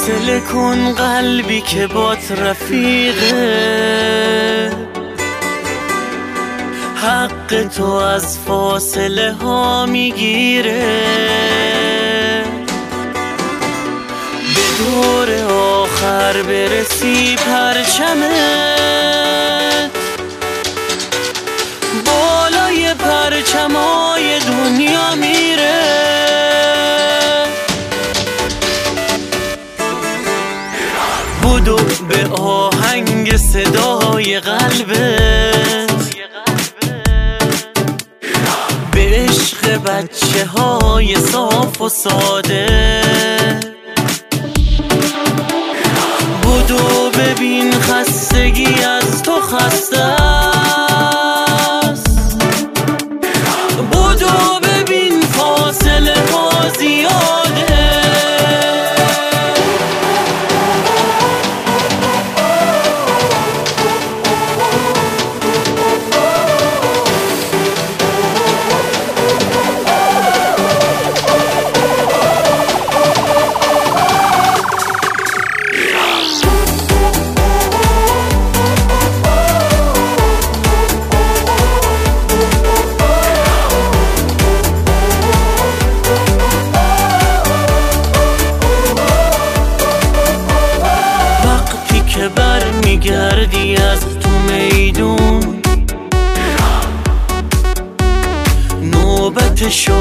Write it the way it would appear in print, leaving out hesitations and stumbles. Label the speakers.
Speaker 1: فاصله کن قلبی که بات رفیقه، حق تو از فاصله ها میگیره. به دور آخر برسی پرچمت، بالای پرچمای دنیا میره. بدو به آهنگ صدای قلبت، به عشق بچه های صاف و ساده. بدو ببین خستگی از تو خسته است، بدو ببین فاصله ها زیاده. برمیگردی از تو میدون، نوبت شو